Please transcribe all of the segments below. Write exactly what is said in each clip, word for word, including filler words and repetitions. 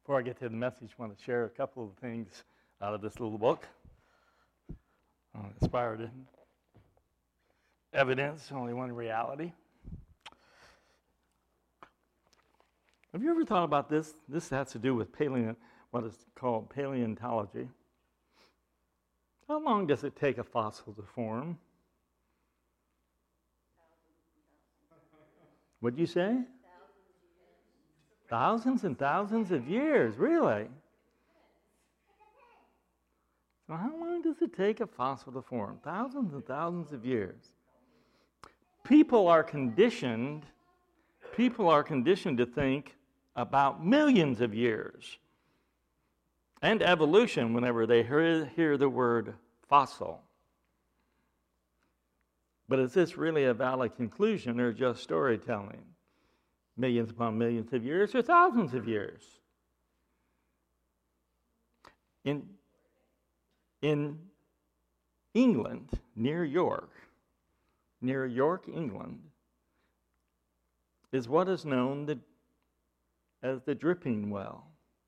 Before I get to the message, I want to share a couple of things out of this little book. Uh, inspired evidence, only one reality. Have you ever thought about this? This has to do with paleo, what is called paleontology. How long does it take a fossil to form? What'd you say? Thousands and thousands of years, really? So how long does it take a fossil to form? Thousands and thousands of years. People are conditioned, people are conditioned to think about millions of years. And evolution whenever they hear, hear the word fossil. But is this really a valid conclusion or just storytelling? Millions upon millions of years or thousands of years? In, in England, near York, near York, England, is what is known the, as the Dripping Well.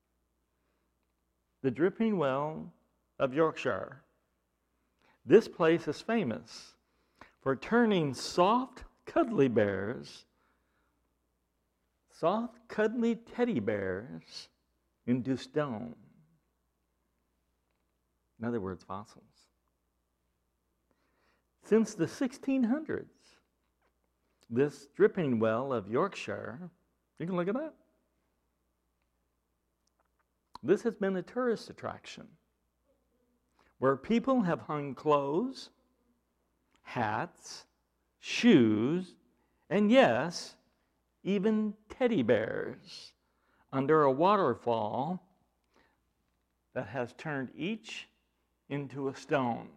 The Dripping Well of Yorkshire. This place is famous for turning soft, cuddly bears, soft, cuddly teddy bears into stone. In other words, fossils. Since the sixteen hundreds, this Dripping Well of Yorkshire, you can look at that. This has been a tourist attraction where people have hung clothes, hats, shoes, and yes, even teddy bears under a waterfall that has turned each into a stone.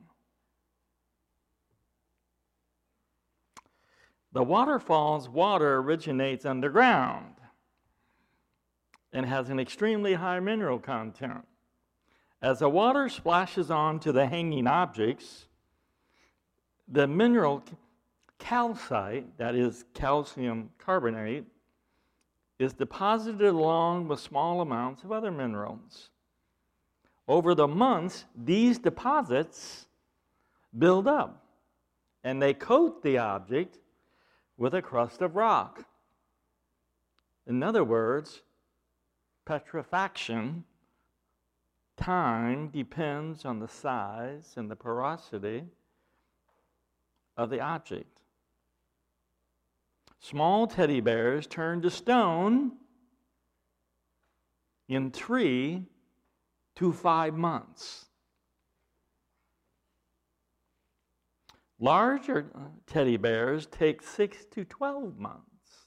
The waterfall's water originates underground and has an extremely high mineral content. As the water splashes onto the hanging objects, the mineral calcite, that is calcium carbonate, is deposited along with small amounts of other minerals. Over the months, these deposits build up, and they coat the object with a crust of rock. In other words, petrifaction, time depends on the size and the porosity of the object. Small teddy bears turn to stone in three to five months. Larger teddy bears take six to twelve months.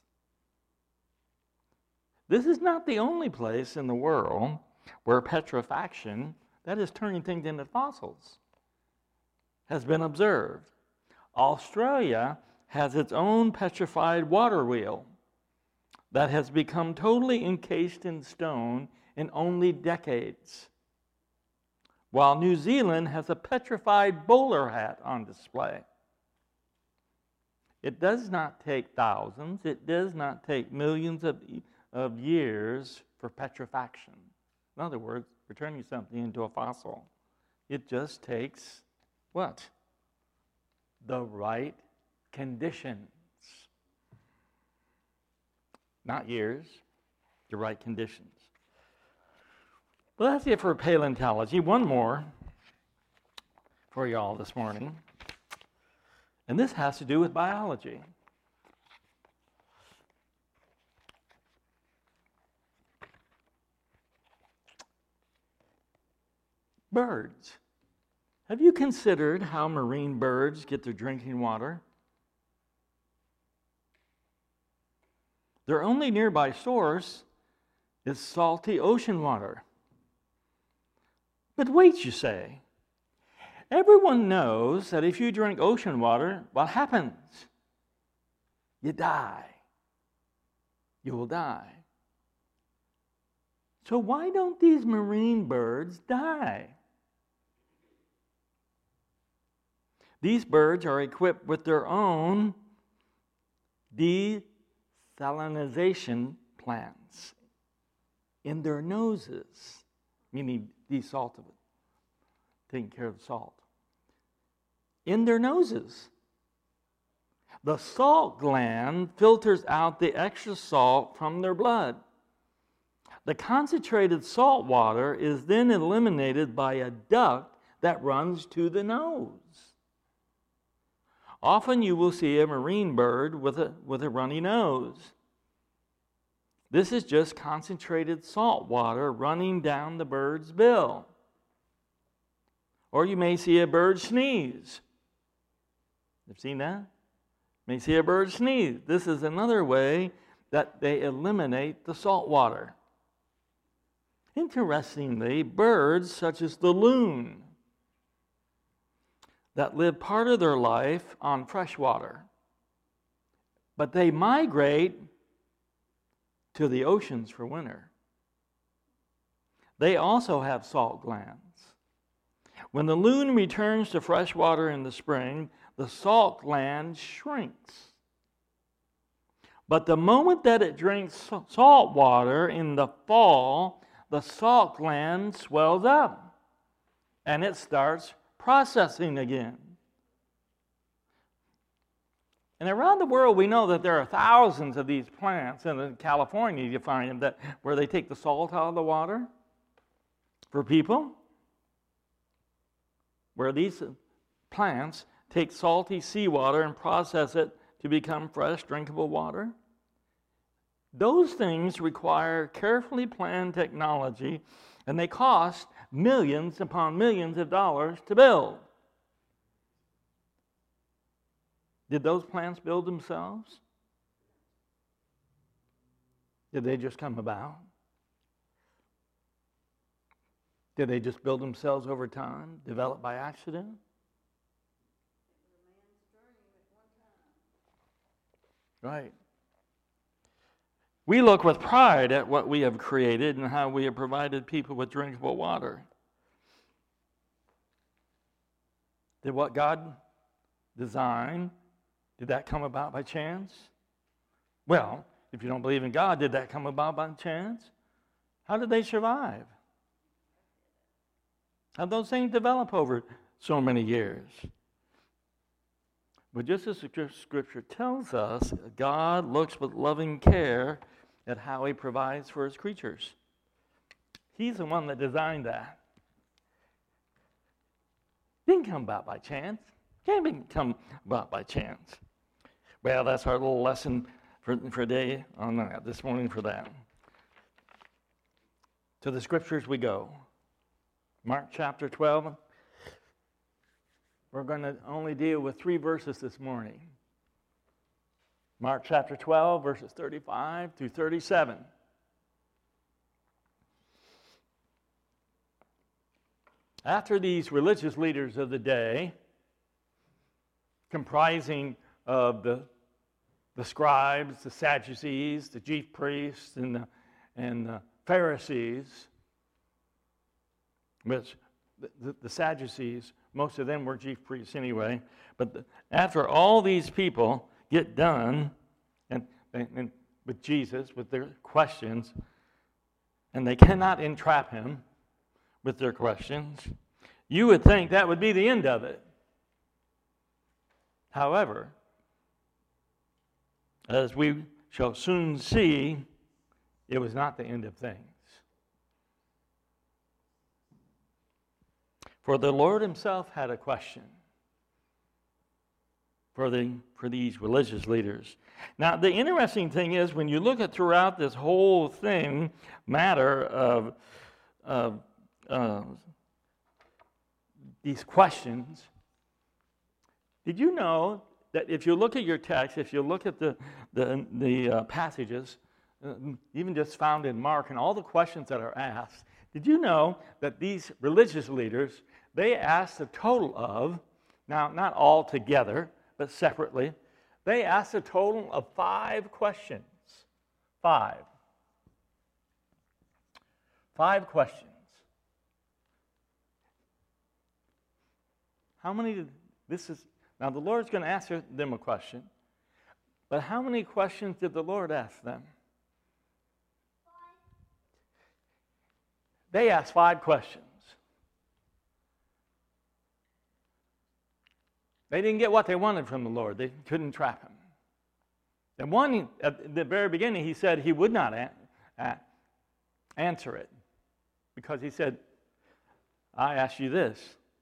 This is not the only place in the world where petrifaction, that is turning things into fossils, has been observed. Australia has its own petrified water wheel that has become totally encased in stone in only decades, while New Zealand has a petrified bowler hat on display. It does not take thousands, it does not take millions of, of years for petrifaction. In other words, for turning something into a fossil. It just takes what? The right conditions. Not years, the right conditions. Well, that's it for paleontology. One more for y'all this morning. And this has to do with biology. Birds. Have you considered how marine birds get their drinking water? Their only nearby source is salty ocean water. But wait, you say. Everyone knows that if you drink ocean water, what happens? You die. You will die. So why don't these marine birds die? These birds are equipped with their own desalinization plants. in their noses, meaning desalted it, taking care of the salt. In their noses. The salt gland filters out the extra salt from their blood. The concentrated salt water is then eliminated by a duct that runs to the nose. Often you will see a marine bird with a, with a runny nose. This is just concentrated salt water running down the bird's bill. Or you may see a bird sneeze. You've seen that? You may see a bird sneeze. This is another way that they eliminate the salt water. Interestingly, birds such as the loon that live part of their life on fresh water, but they migrate to the oceans for winter. They also have salt glands. When the loon returns to fresh water in the spring, the salt gland shrinks. But the moment that it drinks salt water in the fall, the salt gland swells up and it starts processing again. And around the world, we know that there are thousands of these plants. And in California, you find them that where they take the salt out of the water for people, where these plants take salty seawater and process it to become fresh, drinkable water. Those things require carefully planned technology, and they cost millions upon millions of dollars to build. Did those plants build themselves? Did they just come about? Did they just build themselves over time, developed by accident? Right. We look with pride at what we have created and how we have provided people with drinkable water. Did what God designed, did that come about by chance? Well, if you don't believe in God, did that come about by chance? How did they survive? How did those things develop over so many years? But just as the Scripture tells us, God looks with loving care at how He provides for His creatures. He's the one that designed that. Didn't come about by chance. Can't come about by chance. Well, that's our little lesson for, for day on that, this morning for that. To the Scriptures we go. Mark chapter twelve. We're going to only deal with three verses this morning. Mark chapter twelve, verses thirty-five through thirty-seven. After these religious leaders of the day, comprising of the, the scribes, the Sadducees, the chief priests, and the, and the Pharisees, which the, the, the Sadducees, most of them were chief priests anyway. But the, after all these people get done and, and, and with Jesus, with their questions, and they cannot entrap him with their questions, you would think that would be the end of it. However, as we shall soon see, it was not the end of things. For the Lord himself had a question for the for these religious leaders. Now, the interesting thing is, when you look at throughout this whole thing, matter of, of uh, these questions, did you know that if you look at your text, if you look at the, the, the uh, passages, uh, even just found in Mark, and all the questions that are asked, did you know that these religious leaders, they asked a total of, now not all together, but separately, they asked a total of five questions. Five. Five questions. How many did, this is, now the Lord's going to ask them a question, but how many questions did the Lord ask them? They asked five questions. They didn't get what they wanted from the Lord. They couldn't trap him. And one, at the very beginning, he said he would not a- a- answer it. Because he said, I ask you this.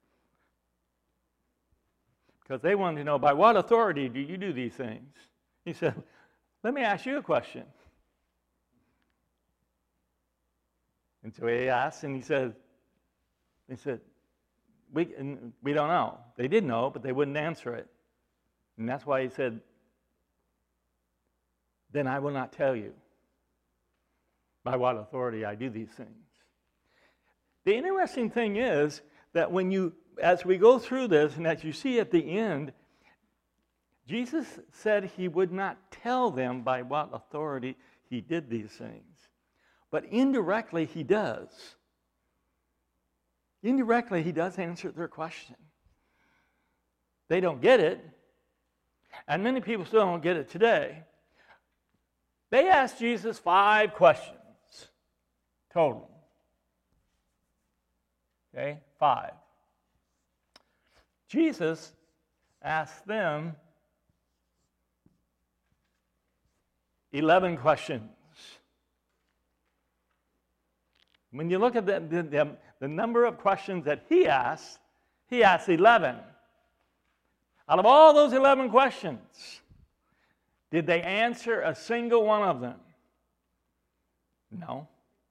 Because they wanted to know, by what authority do you do these things? He said, let me ask you a question. And so he asked, and he said, he said, we, we don't know. They did know, but they wouldn't answer it. And that's why he said, then I will not tell you by what authority I do these things. The interesting thing is that when you, as we go through this, and as you see at the end, Jesus said he would not tell them by what authority he did these things. But indirectly, he does. Indirectly, he does answer their question. They don't get it, and many people still don't get it today. They asked Jesus five questions total. Okay, five. Jesus asked them eleven questions. When you look at the, the, the, the number of questions that he asked, he asked eleven. Out of all those eleven questions, did they answer a single one of them? No.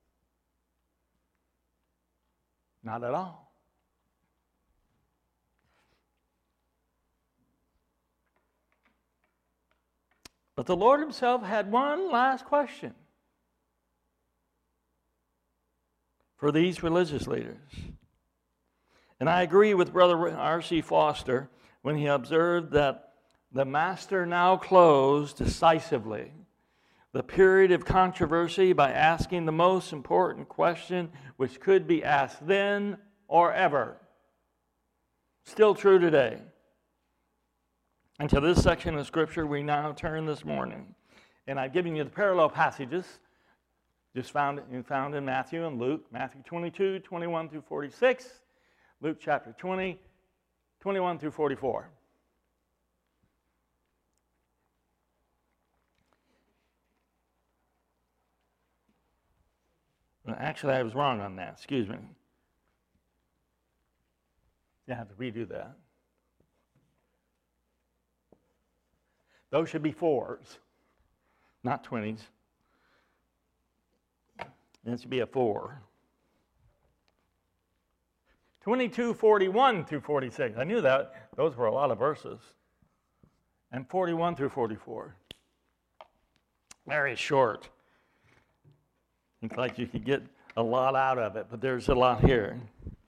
Not at all. But the Lord himself had one last question for these religious leaders. And I agree with Brother R C Foster when he observed that the master now closed decisively the period of controversy by asking the most important question which could be asked then or ever. Still true today. And to this section of Scripture we now turn this morning. And I've given you the parallel passages just found, found in Matthew and Luke. Matthew twenty-two, twenty-one through forty-six. Luke chapter twenty, twenty-one through forty-four. Actually, I was wrong on that. Excuse me. You have to redo that. Those should be fours, not twenties. It should be a four. twenty-two, forty-one through forty-six. I knew that. Those were a lot of verses. And forty-one through forty-four. Very short. It's like you could get a lot out of it, but there's a lot here.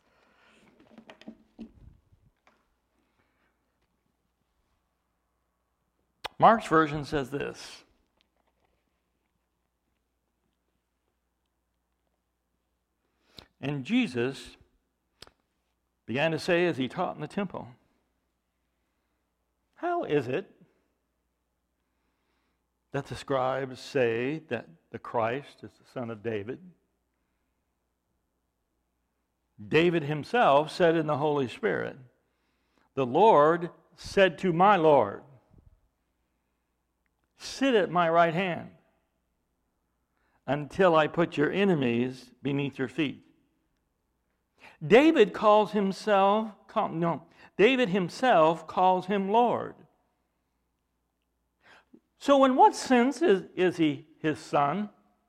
Mark's version says this. And Jesus began to say as he taught in the temple, how is it that the scribes say that the Christ is the son of David? David himself said in the Holy Spirit, the Lord said to my Lord, sit at my right hand until I put your enemies beneath your feet. David calls himself, call, no, David himself calls him Lord. So in what sense is, is he his son?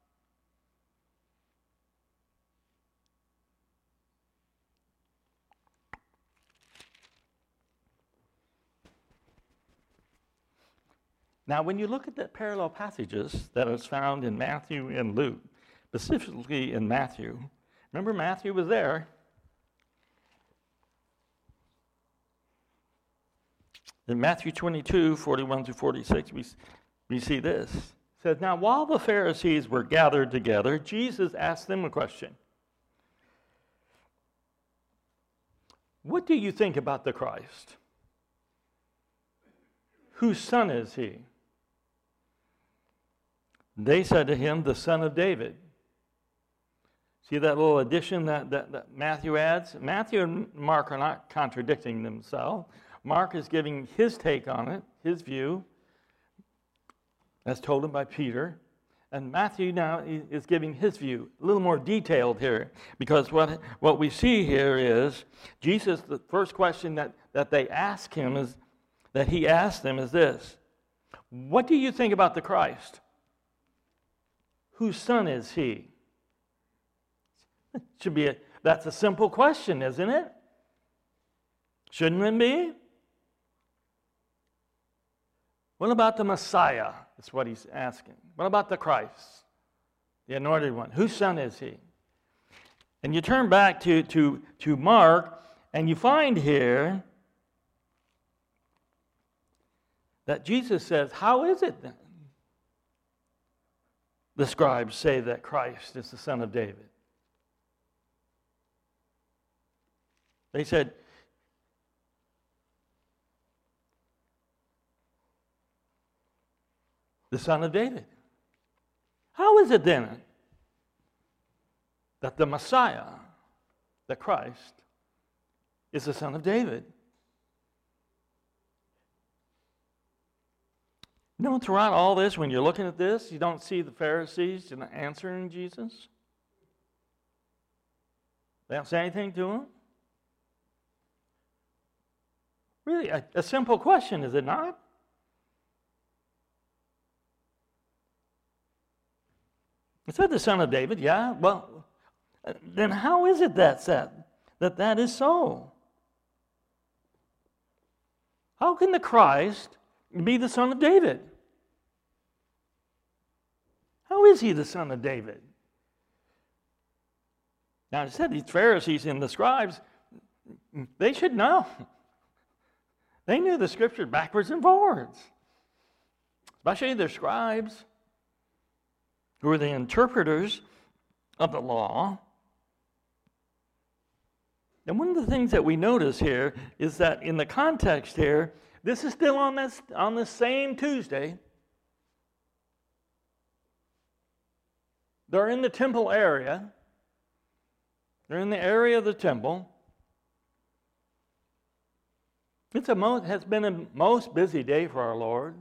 Now, when you look at the parallel passages that is found in Matthew and Luke, specifically in Matthew, remember Matthew was there. In Matthew twenty-two, forty-one through forty-six, we, we see this. It says, now while the Pharisees were gathered together, Jesus asked them a question. What do you think about the Christ? Whose son is he? They said to him, the son of David. See that little addition that, that, that Matthew adds? Matthew and Mark are not contradicting themselves. Mark is giving his take on it, his view, as told him by Peter. And Matthew now is giving his view, a little more detailed here. Because what, what we see here is, Jesus, the first question that, that they ask him is, that he asked them is this: what do you think about the Christ? Whose son is he? Should be a, that's a simple question, isn't it? Shouldn't it be? What about the Messiah? That's what he's asking. What about the Christ, the anointed one? Whose son is he? And you turn back to, to, to Mark, and you find here that Jesus says, how is it then the scribes say that Christ is the son of David? They said, the son of David. How is it then that the Messiah, the Christ, is the son of David? You know, throughout all this, when you're looking at this, you don't see the Pharisees answering Jesus. They don't say anything to him. Really, a, a simple question, is it not? It said the son of David, yeah. Well, then how is it that that, that that is so? How can the Christ be the son of David? How is he the son of David? Now, I said these Pharisees and the scribes, they should know. They knew the scripture backwards and forwards. Especially their scribes, who were the interpreters of the law. And one of the things that we notice here is that in the context here, this is still on this on the same Tuesday. They're in the temple area. They're in the area of the temple. It's a most, has been a most busy day for our Lord.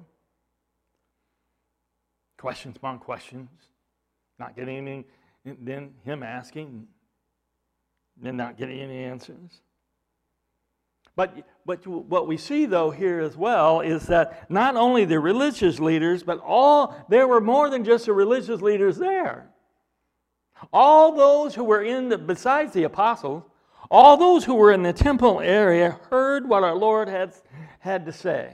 Questions upon questions. Not getting any, then him asking, then not getting any answers. But, but what we see, though, here as well is that not only the religious leaders, but all, there were more than just the religious leaders there. All those who were in the, besides the apostles, all those who were in the temple area heard what our Lord had, had to say.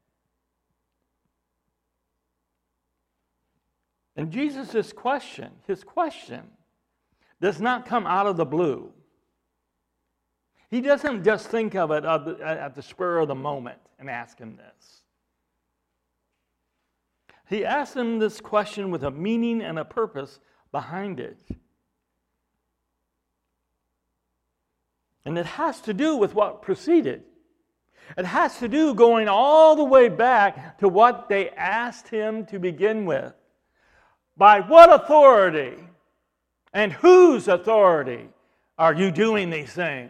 And Jesus' question, his question, does not come out of the blue. He doesn't just think of it at the spur of the moment and ask him this. He asked him this question with a meaning and a purpose behind it. And it has to do with what preceded. It has to do going all the way back to what they asked him to begin with. By what authority and whose authority are you doing these things?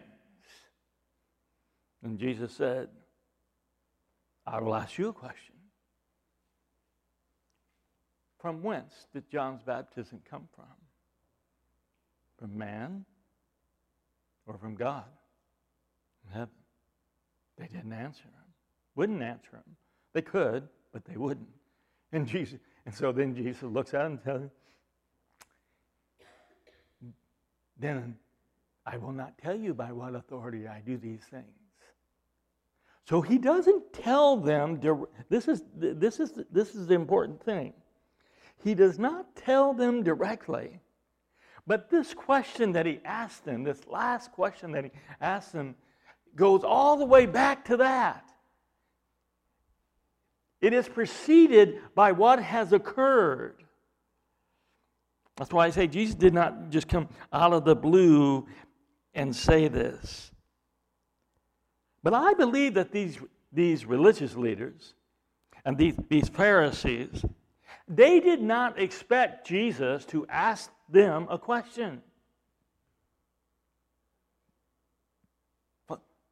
And Jesus said, I will ask you a question. From whence did John's baptism come from? From man or from God in heaven? They didn't answer him. Wouldn't answer him. They could, but they wouldn't. And Jesus, and so then Jesus looks at him and tells him, then I will not tell you by what authority I do these things. So he doesn't tell them, this is, this is, this is the important thing. He does not tell them directly. But this question that he asked them, this last question that he asked them, goes all the way back to that. It is preceded by what has occurred. That's why I say Jesus did not just come out of the blue and say this. But I believe that these, these religious leaders and these, these Pharisees, they did not expect Jesus to ask them a question.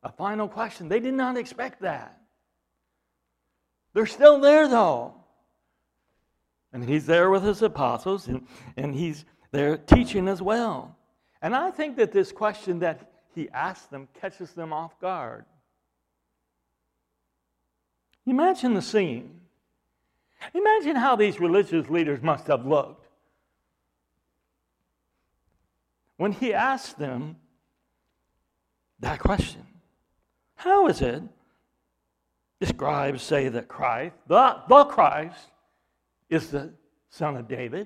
A final question. They did not expect that. They're still there, though. And he's there with his apostles, and, and he's there teaching as well. And I think that this question that he asks them catches them off guard. Imagine the scene. Imagine how these religious leaders must have looked when he asked them that question. How is it the scribes say that Christ, the, the Christ, is the Son of David?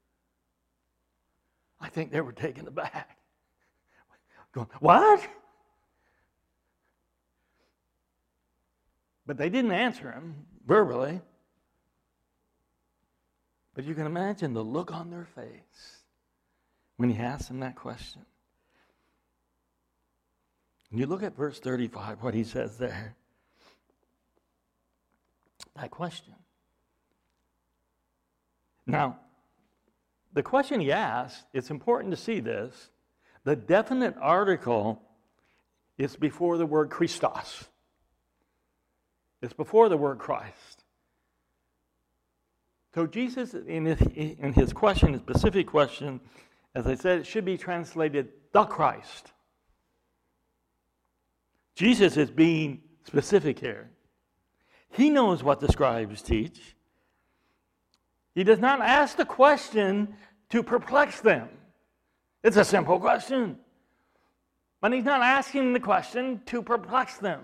I think they were taken aback. Going, what? But they didn't answer him verbally. But you can imagine the look on their face when he asked them that question. And you look at verse thirty-five, what he says there. That question. Now, the question he asked, it's important to see this. The definite article is before the word Christos. It's before the word Christ. So Jesus, in his, in his question, his specific question, as I said, it should be translated, the Christ. Jesus is being specific here. He knows what the scribes teach. He does not ask the question to perplex them. It's a simple question. But he's not asking the question to perplex them,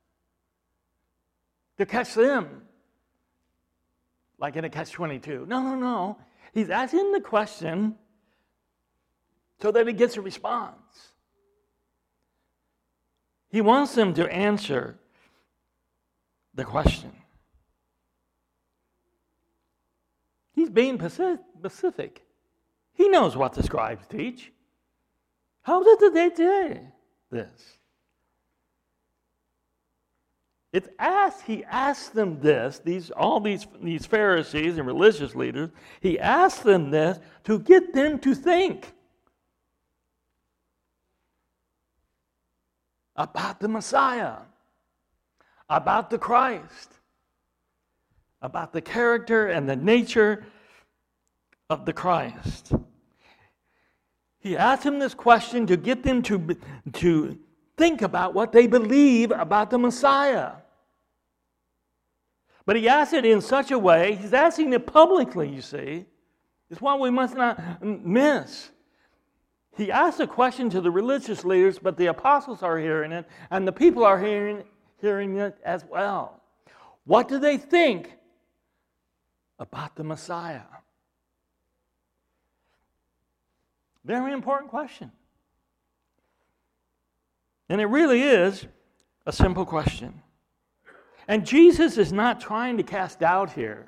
to catch them, like in a catch twenty-two. No, no, no. He's asking the question so that he gets a response. He wants them to answer the question. He's being specific. He knows what the scribes teach. How did they do this? It's asked, he asked them this, these all these, these Pharisees and religious leaders, he asked them this to get them to think about the Messiah, about the Christ, about the character and the nature of the Christ. He asked them this question to get them to, to think about what they believe about the Messiah. But he asked it in such a way, he's asking it publicly, you see. It's what we must not miss. He asked a question to the religious leaders, but the apostles are hearing it, and the people are hearing, hearing it as well. What do they think about the Messiah? Very important question. And it really is a simple question. And Jesus is not trying to cast doubt here.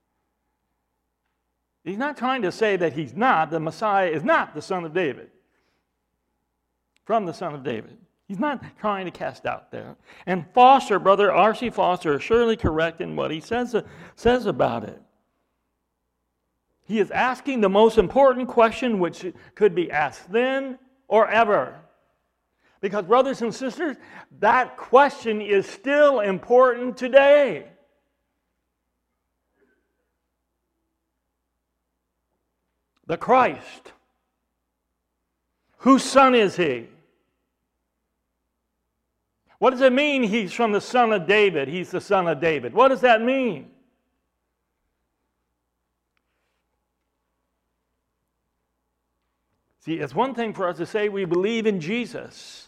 He's not trying to say that he's not, the Messiah is not the Son of David. From the Son of David. He's not trying to cast doubt there. And Foster, Brother R C Foster, is surely correct in what he says, says about it. He is asking the most important question which could be asked then or ever. Because, brothers and sisters, that question is still important today. The Christ. Whose son is he? What does it mean he's from the son of David? He's the son of David. What does that mean? See, it's one thing for us to say we believe in Jesus.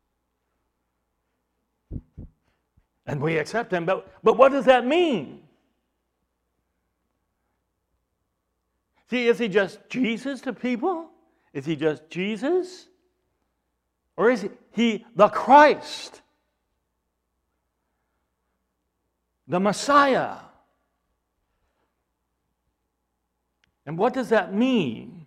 And we accept him, but, but what does that mean? See, is he just Jesus to people? Is he just Jesus? Or is he the Christ? The Messiah? And what does that mean?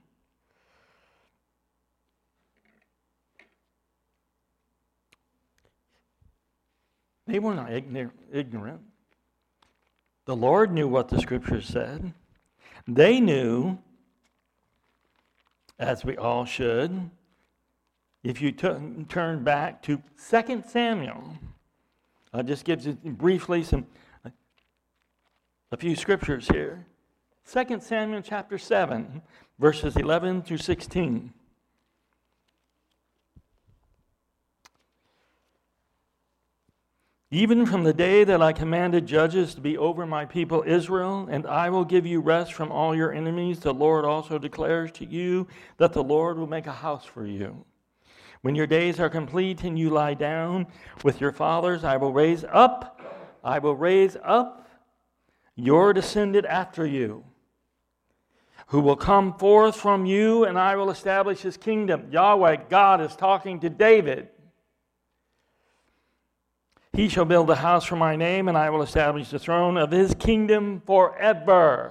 They were not ignorant. The Lord knew what the Scriptures said. They knew, as we all should, If you t- turn back to Second Samuel, I'll just give you briefly some a few scriptures here. Second Samuel chapter seven, verses eleven through sixteen. Even from the day that I commanded judges to be over my people Israel, and I will give you rest from all your enemies, the Lord also declares to you that the Lord will make a house for you. When your days are complete and you lie down with your fathers, I will raise up, I will raise up your descendant after you, who will come forth from you, and I will establish his kingdom. Yahweh, God, is talking to David. He shall build a house for my name, and I will establish the throne of his kingdom forever.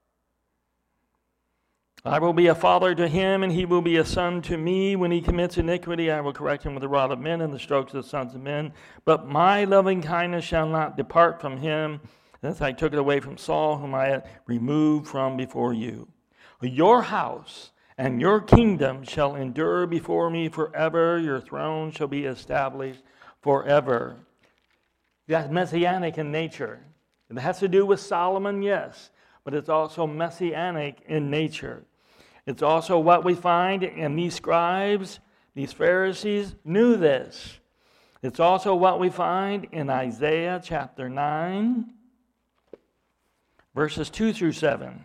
I will be a father to him, and he will be a son to me. When he commits iniquity, I will correct him with the rod of men and the strokes of the sons of men. But my loving kindness shall not depart from him, as I took it away from Saul, whom I had removed from before you. Your house and your kingdom shall endure before me forever. Your throne shall be established forever. That's messianic in nature. It has to do with Solomon, yes, but it's also messianic in nature. It's also what we find, and these scribes, these Pharisees knew this. It's also what we find in Isaiah chapter nine, verses two through seven.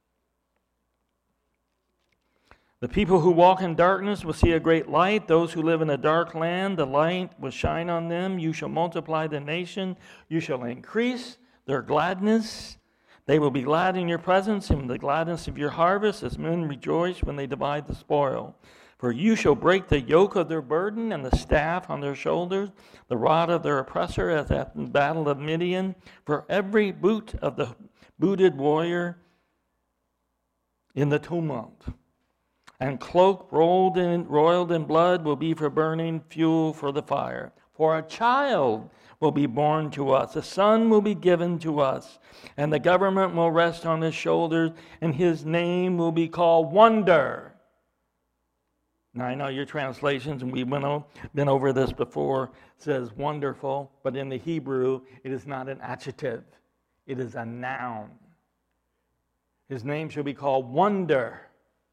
The people who walk in darkness will see a great light. Those who live in a dark land, the light will shine on them. You shall multiply the nation. You shall increase their gladness. They will be glad in your presence, in the gladness of your harvest, as men rejoice when they divide the spoil. For you shall break the yoke of their burden and the staff on their shoulders, the rod of their oppressor, as at the battle of Midian. For every boot of the booted warrior in the tumult, and cloak rolled in, roiled in blood will be for burning, fuel for the fire. For a child will be born to us, a son will be given to us, and the government will rest on his shoulders, and his name will be called Wonder. Now, I know your translations, and we've been, been over this before, says wonderful, but in the Hebrew, it is not an adjective. It is a noun. His name shall be called Wonder,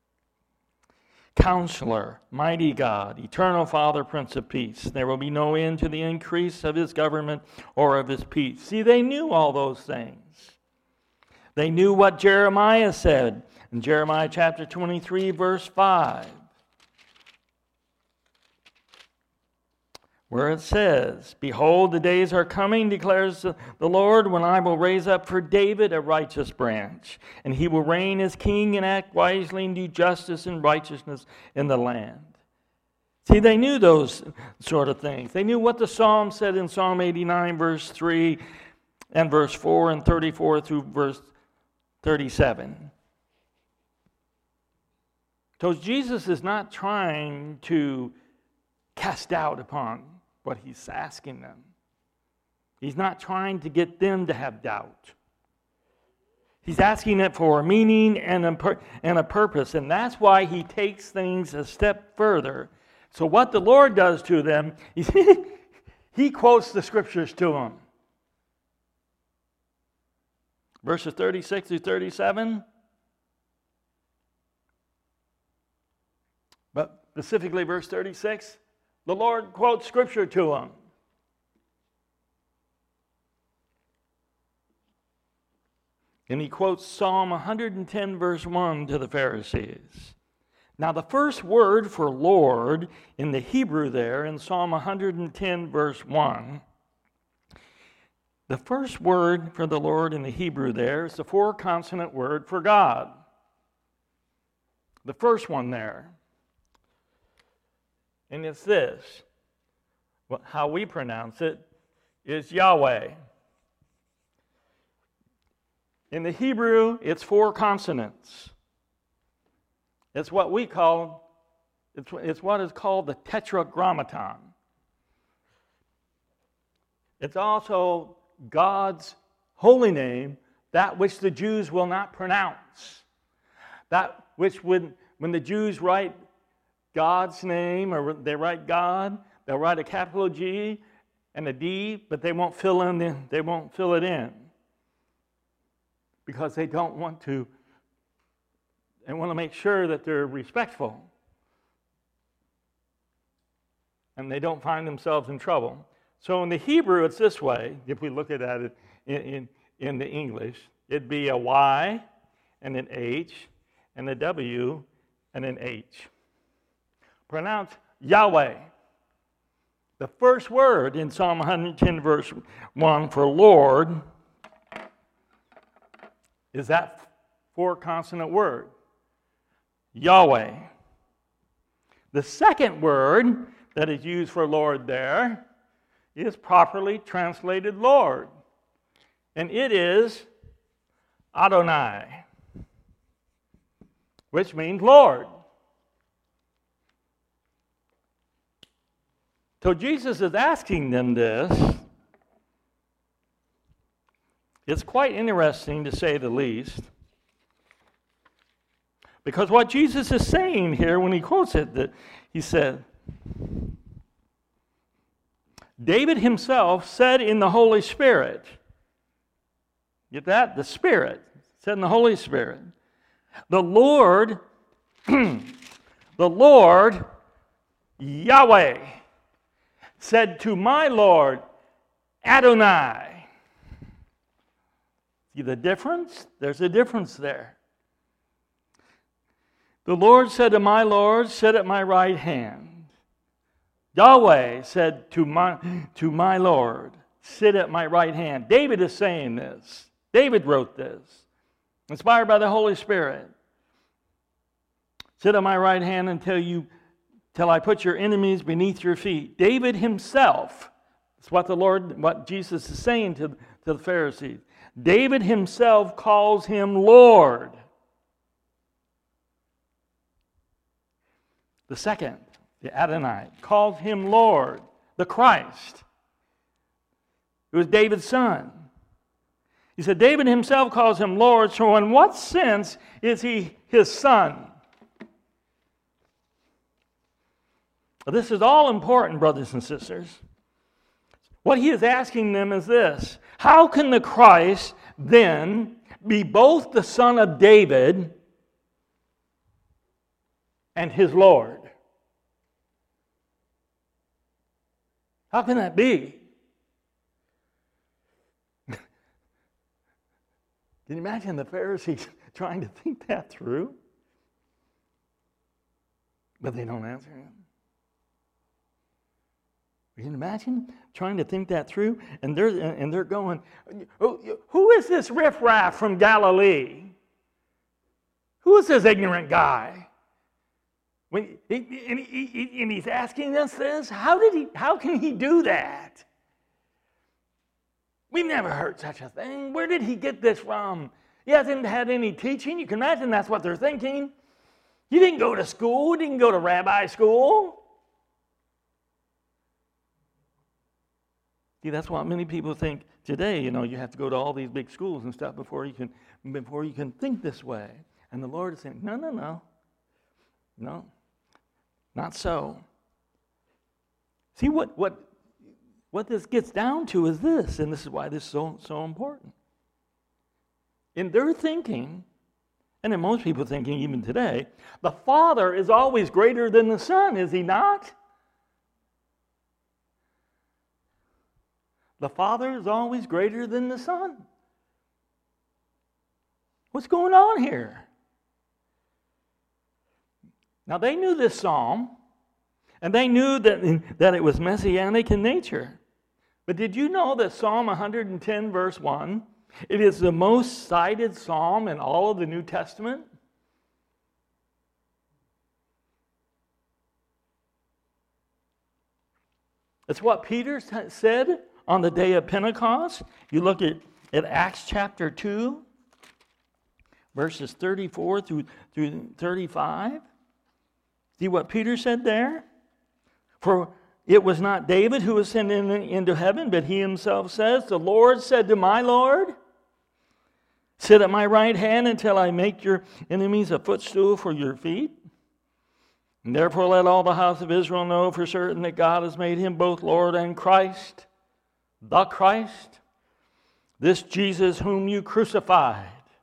Counselor, Mighty God, Eternal Father, Prince of Peace. There will be no end to the increase of his government or of his peace. See, they knew all those things. They knew what Jeremiah said in Jeremiah chapter twenty-three, verse five. Where it says, Behold, the days are coming, declares the Lord, when I will raise up for David a righteous branch, and he will reign as king and act wisely and do justice and righteousness in the land. See, they knew those sort of things. They knew what the Psalm said in Psalm eighty-nine, verse three, and verse four, and thirty-four through verse thirty-seven. So Jesus is not trying to cast doubt upon what he's asking them. He's not trying to get them to have doubt. He's asking it for a meaning and a, pur- and a purpose, and that's why he takes things a step further. So what the Lord does to them, he, he quotes the scriptures to them. Verses thirty-six through thirty-seven. But specifically verse thirty-six, the Lord quotes scripture to them. And he quotes Psalm one hundred ten, verse one to the Pharisees. Now, the first word for Lord in the Hebrew there, in Psalm one hundred ten, verse one, the first word for the Lord in the Hebrew there is the four-consonant word for God. The first one there. And it's this. How we pronounce it is Yahweh. In the Hebrew, it's four consonants. It's what we call, it's, it's what is called the tetragrammaton. It's also God's holy name, that which the Jews will not pronounce. That which when, when the Jews write God's name, or they write God, they'll write a capital G and a D, but they won't fill in the, they won't fill it in because they don't want to. They want to make sure that they're respectful and they don't find themselves in trouble. So in the Hebrew, it's this way. If we look at it in, in, in the English, it'd be a Y and an H and a W and an H. Pronounce Yahweh. The first word in Psalm one hundred ten, verse one for Lord is that four-consonant word, Yahweh. The second word that is used for Lord there is properly translated Lord, and it is Adonai, which means Lord. So Jesus is asking them this. It's quite interesting, to say the least, because what Jesus is saying here when he quotes it, that he said, David himself said in the Holy Spirit, get that? The Spirit said in the Holy Spirit, the Lord, the Lord, Yahweh, said to my Lord, Adonai. See the difference? There's a difference there. The Lord said to my Lord, sit at my right hand. Yahweh said to my, to my Lord, sit at my right hand. David is saying this. David wrote this, inspired by the Holy Spirit. Sit at my right hand until you till I put your enemies beneath your feet. David himself, that's what the Lord, what Jesus is saying to, to the Pharisees. David himself calls him Lord. The second, the Adonai, calls him Lord, the Christ. It was David's son. He said, David himself calls him Lord, so in what sense is he his son? This is all important, brothers and sisters. What he is asking them is this: how can the Christ then be both the son of David and his Lord? How can that be? Can you imagine the Pharisees trying to think that through? But they don't answer him. Can you imagine trying to think that through? And they're, and they're going, who is this riffraff from Galilee? Who is this ignorant guy? When, and, he, and he's asking us this? How did he? How can he do that? We've never heard such a thing. Where did he get this from? He hasn't had any teaching. You can imagine that's what they're thinking. He didn't go to school. He didn't go to rabbi school. See, that's what many people think today. You know, you have to go to all these big schools and stuff before you can before you can think this way. And the Lord is saying, no, no, no. No, not so. See, what what what this gets down to is this, and this is why this is so, so important. In their thinking, and in most people thinking even today, the Father is always greater than the Son, is he not? The Father is always greater than the Son. What's going on here? Now, they knew this psalm, and they knew that, that it was messianic in nature. But did you know that Psalm one hundred ten, verse one, it is the most cited psalm in all of the New Testament? It's what Peter said on the day of Pentecost. You look at, at Acts chapter two, verses thirty-four through, through thirty-five. See what Peter said there? For it was not David who was sent in, into heaven, but he himself says, the Lord said to my Lord, sit at my right hand until I make your enemies a footstool for your feet. And therefore let all the house of Israel know for certain that God has made him both Lord and Christ, the Christ, this Jesus whom you crucified.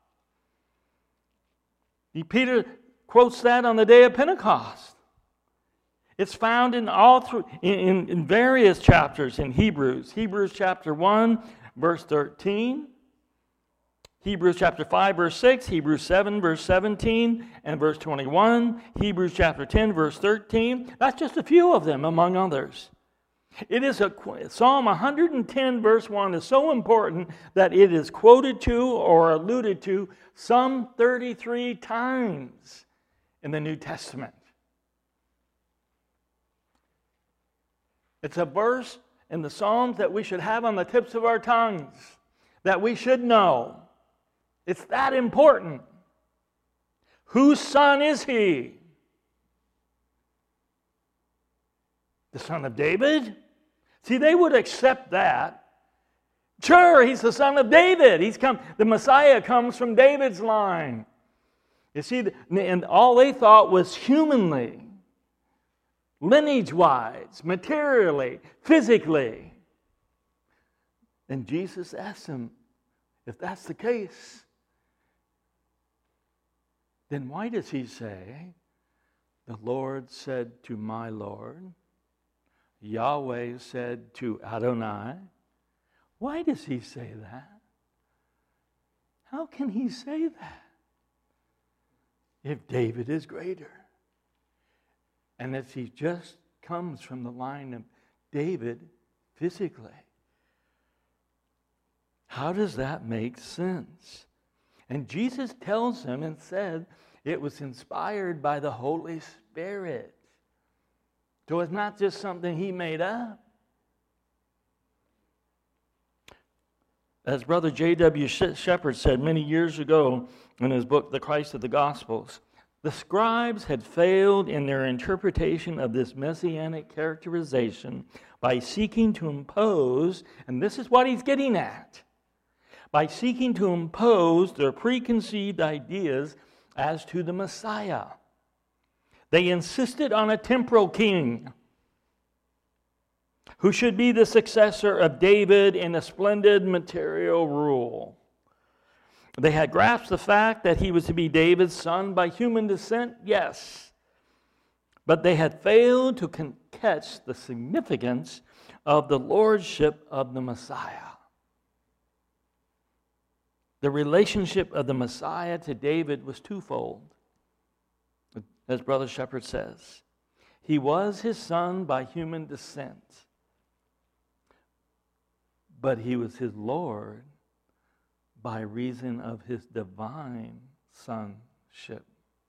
Peter quotes that on the day of Pentecost. It's found in all through in, in various chapters in Hebrews. Hebrews chapter one, verse thirteen. Hebrews chapter five, verse six. Hebrews seven, verse seventeen and verse twenty-one. Hebrews chapter ten, verse thirteen. That's just a few of them among others. It is a Psalm one hundred ten, verse one is so important that it is quoted to or alluded to some thirty-three times in the New Testament. It's a verse in the Psalms that we should have on the tips of our tongues, that we should know. It's that important. Whose son is he? The son of David? See, they would accept that. Sure, he's the son of David. He's come. The Messiah comes from David's line. You see, and all they thought was humanly, lineage-wise, materially, physically. And Jesus asked him, if that's the case, then why does he say, the Lord said to my Lord, Yahweh said to Adonai? Why does he say that? How can he say that if David is greater? And if he just comes from the line of David physically? How does that make sense? And Jesus tells him and said it was inspired by the Holy Spirit. So it's not just something he made up. As Brother J W Shepherd said many years ago in his book, The Christ of the Gospels, the scribes had failed in their interpretation of this messianic characterization by seeking to impose, and this is what he's getting at, by seeking to impose their preconceived ideas as to the Messiah. They insisted on a temporal king who should be the successor of David in a splendid material rule. They had grasped the fact that he was to be David's son by human descent, yes. But they had failed to con- catch the significance of the lordship of the Messiah. The relationship of the Messiah to David was twofold. As Brother Shepherd says, he was his son by human descent, but he was his Lord by reason of his divine sonship.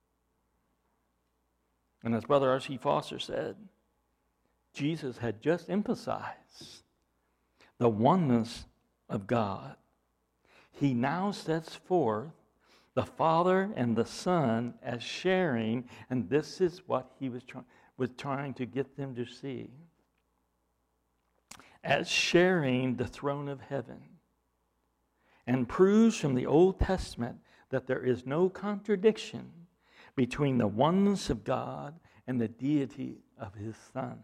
And as Brother R C Foster said, Jesus had just emphasized the oneness of God. He now sets forth the Father and the Son as sharing, and this is what he was, try- was trying to get them to see, as sharing the throne of heaven, and proves from the Old Testament that there is no contradiction between the oneness of God and the deity of his Son.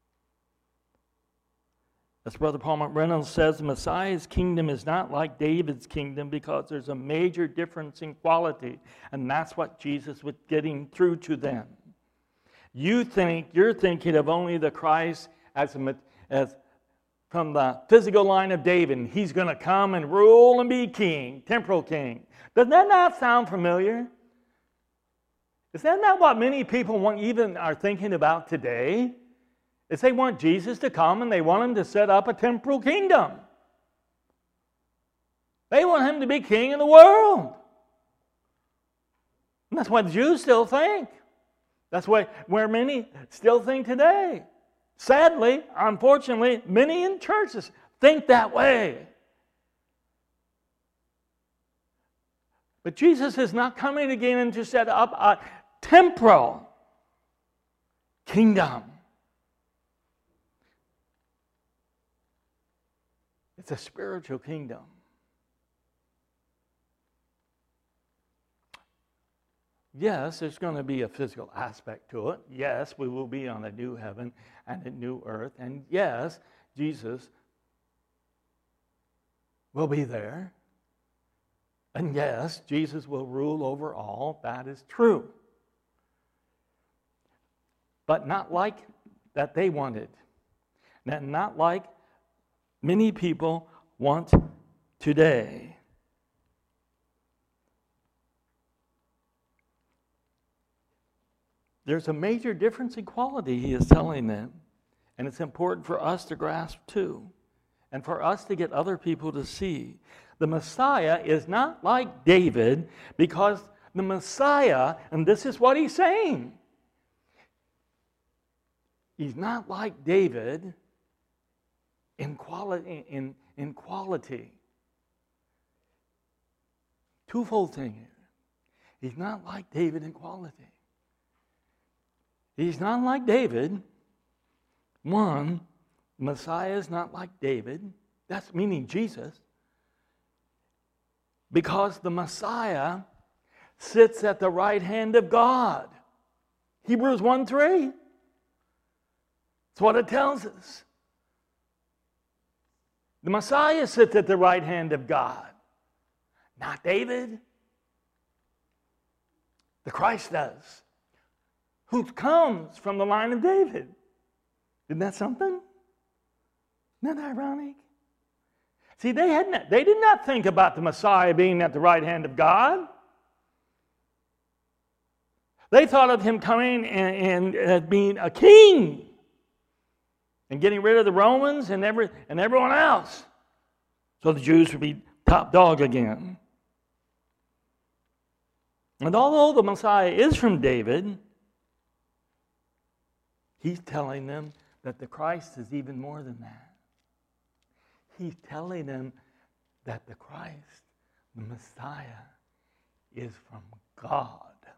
As Brother Paul McReynolds says, the Messiah's kingdom is not like David's kingdom because there's a major difference in quality. And that's what Jesus was getting through to them. You think, you're thinking of only the Christ as, a, as from the physical line of David. And he's going to come and rule and be king, temporal king. Does that not sound familiar? Is that not what many people want, even are thinking about today? Is they want Jesus to come and they want him to set up a temporal kingdom. They want him to be king of the world. And that's what Jews still think. That's what, where many still think today. Sadly, unfortunately, many in churches think that way. But Jesus is not coming again to set up a temporal kingdom. It's a spiritual kingdom. Yes, there's going to be a physical aspect to it. Yes, we will be on a new heaven and a new earth. And yes, Jesus will be there. And yes, Jesus will rule over all. That is true. But not like that they wanted. And not like many people want today. There's a major difference in quality, he is telling them. And it's important for us to grasp too. And for us to get other people to see. The Messiah is not like David, because the Messiah, and this is what he's saying, he's not like David in quality. In, in quality. Twofold thing here. He's not like David in quality. He's not like David. One, Messiah is not like David. That's meaning Jesus. Because the Messiah sits at the right hand of God. Hebrews one three. That's what it tells us. The Messiah sits at the right hand of God. Not David. The Christ does. Who comes from the line of David. Isn't that something? Isn't that ironic? See, they had not, they did not think about the Messiah being at the right hand of God. They thought of him coming and, and uh, being a king and getting rid of the Romans and every and everyone else, so the Jews would be top dog again. And although the Messiah is from David, he's telling them that the Christ is even more than that. He's telling them that the Christ, the Messiah, is from God.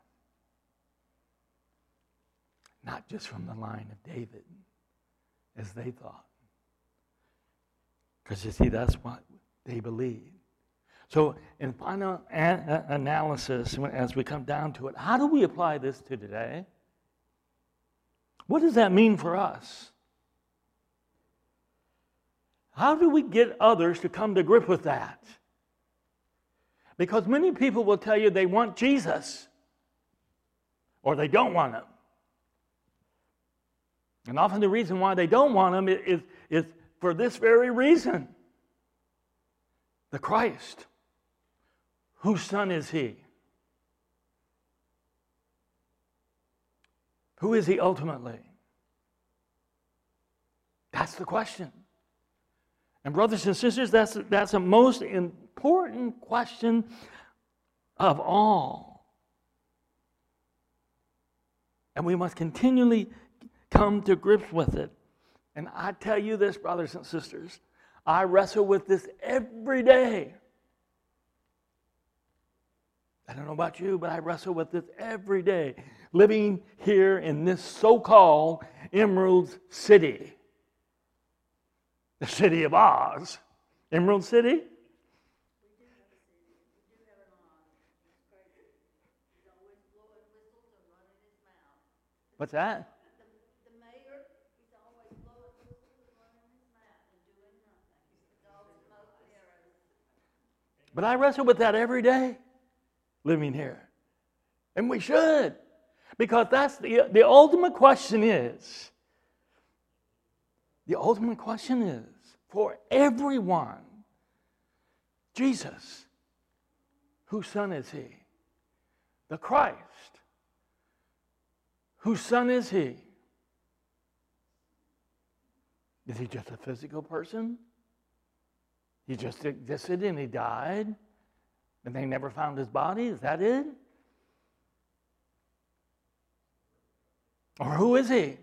Not just from the line of David, as they thought. Because you see, that's what they believe. So in final a- analysis, as we come down to it, how do we apply this to today? What does that mean for us? How do we get others to come to grip with that? Because many people will tell you they want Jesus, or they don't want him. And often the reason why they don't want him is, is for this very reason. The Christ. Whose son is he? Who is he ultimately? That's the question. And brothers and sisters, that's, that's a most important question of all. And we must continually come to grips with it. And I tell you this, brothers and sisters, I wrestle with this every day. I don't know about you, but I wrestle with this every day. Living here in this so-called Emerald City. The city of Oz. Emerald City? We do have a city. We do have an Oz. It's crazy. He's always blowing whistles and running his mouth. What's that? The, the mayor, he's always blowing whistles and running his mouth and doing nothing. It's all smoke and mirrors. But I wrestle with that every day, living here. And we should. Because that's the, the ultimate question is, the ultimate question is, for everyone, Jesus, whose son is he? The Christ, whose son is he? Is he just a physical person? He just existed and he died, and they never found his body? Is that it? Or who is he?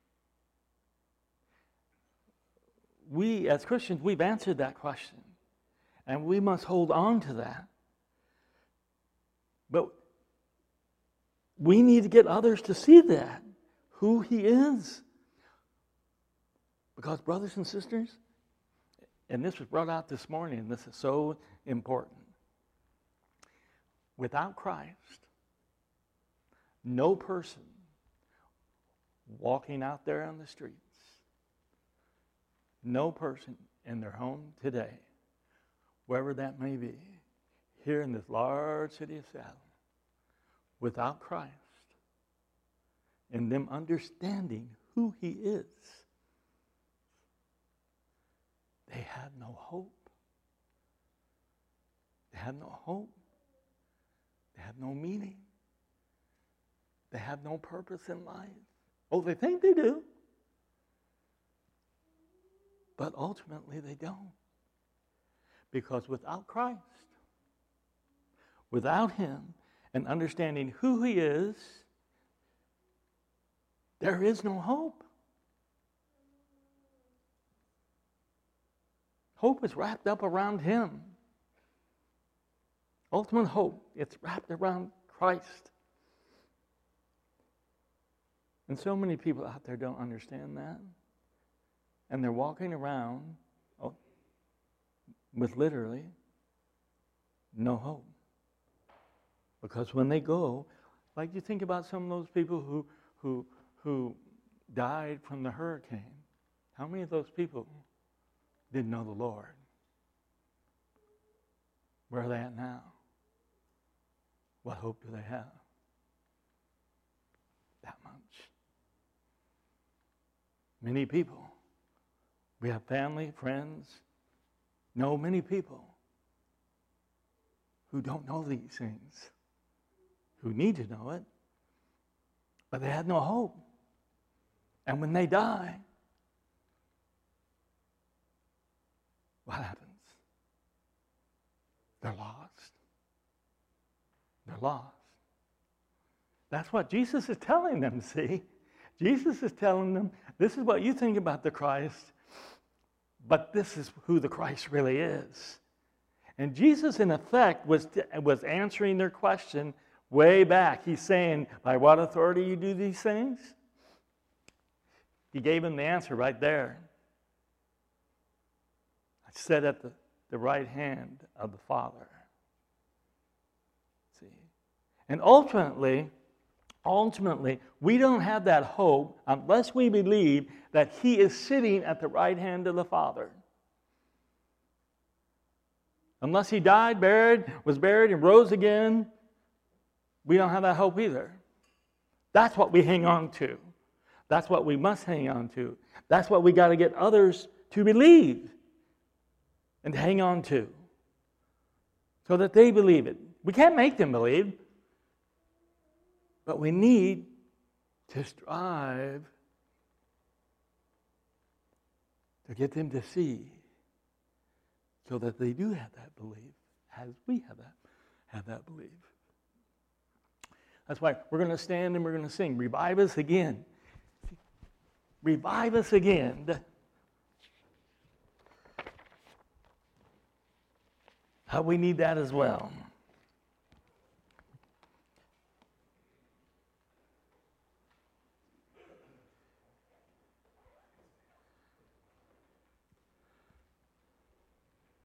We, as Christians, we've answered that question. And we must hold on to that. But we need to get others to see that, who he is. Because, brothers and sisters, and this was brought out this morning, and this is so important. Without Christ, no person walking out there on the streets, no person in their home today, wherever that may be, here in this large city of Seattle, without Christ, and them understanding who he is, they have no hope. They have no hope. They have no meaning. They have no purpose in life. Oh, they think they do. But ultimately they don't. Because without Christ, without him, and understanding who he is, there is no hope. Hope is wrapped up around him. Ultimate hope, it's wrapped around Christ. And so many people out there don't understand that. And they're walking around oh, with literally no hope. Because when they go, like you think about some of those people who who who died from the hurricane. How many of those people didn't know the Lord? Where are they at now? What hope do they have? That much. Many people. We have family, friends, know many people who don't know these things, who need to know it, but they had no hope. And when they die, what happens? They're lost. They're lost. That's what Jesus is telling them, see? Jesus is telling them, this is what you think about the Christ, but this is who the Christ really is. And Jesus, in effect, was, was answering their question way back. He's saying, by what authority you do these things? He gave them the answer right there. I sit at the, the right hand of the Father. See? And ultimately, ultimately, we don't have that hope unless we believe that he is sitting at the right hand of the Father. Unless he died, buried, was buried, and rose again, we don't have that hope either. That's what we hang on to. That's what we must hang on to. That's what we got to get others to believe and to hang on to so that they believe it. We can't make them believe, but we need to strive to get them to see so that they do have that belief as we have that, have that belief. That's why we're going to stand and we're going to sing, revive us again. Revive us again. How we need that as well.